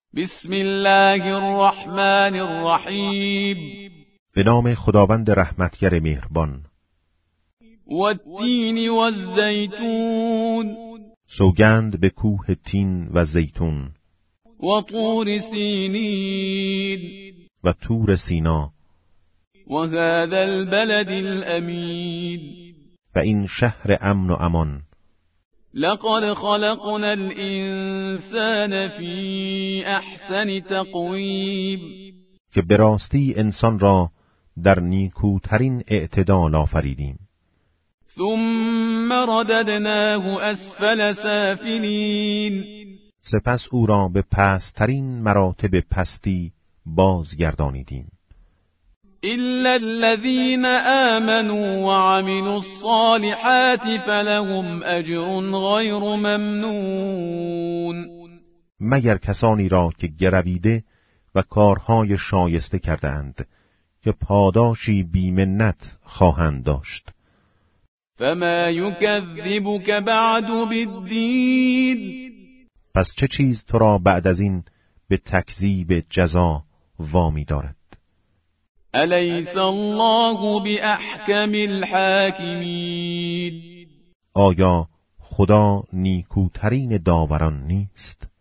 بسم الله الرحمن الرحیم. به نام خداوند رحمتگر مهربان. والتین والزیتون، سوگند به کوه تین و زیتون. و طور سینین، و طور سینا. و هذا البلد الامین، و این شهر امن و امان. لقد خلقنا الانسان فی احسن تقویم، که به راستی انسان را در نیکوترین اعتدال آفریدیم. ثم رددناه اسفل سافلین، سپس او را به پست‌ترین مراتب پستی بازگردانیدیم. إلا الذين آمنوا وعملوا الصالحات فلهم أجر غير ممنون، مگر کسانی را که گرویده و کارهای شایسته کردند که پاداشی بی‌منت خواهند داشت. فما يكذبك بعد بالدين، پس چه چیز تو را بعد از این به تکذیب جزا وامی دارد؟ أليس الله بأحكم الحاكمين، آیا خدا نیکوترین داوران نیست؟